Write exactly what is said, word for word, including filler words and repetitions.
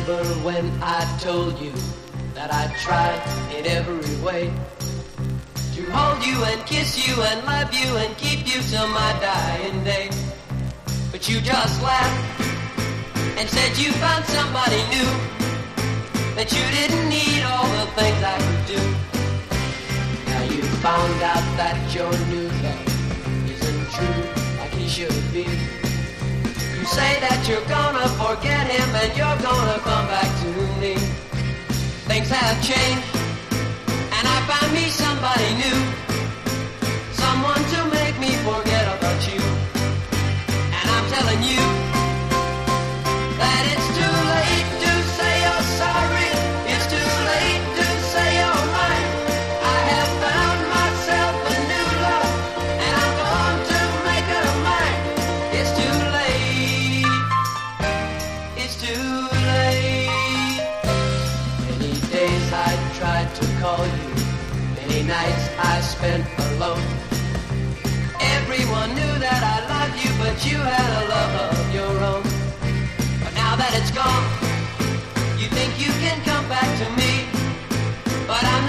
remember when I told you that I tried in every way to hold you and kiss you and love you and keep you till my dying day. But you just laughed and said you found somebody new, that you didn't need all the things I could do. Now you found out that your new love isn't true like he should be. You say that you're gonna forget him and you're gonna come back to me. Things have changed and I found me somebody new, someone to make me forget about you. And I'm telling you that it's too late to say you're sorry. It's too late to say you're mine. I have found myself a new love and I'm going to make her mine. It's too late. It's too late. Many days I tried to call you, many nights I spent alone. Everyone knew that I loved you, but you had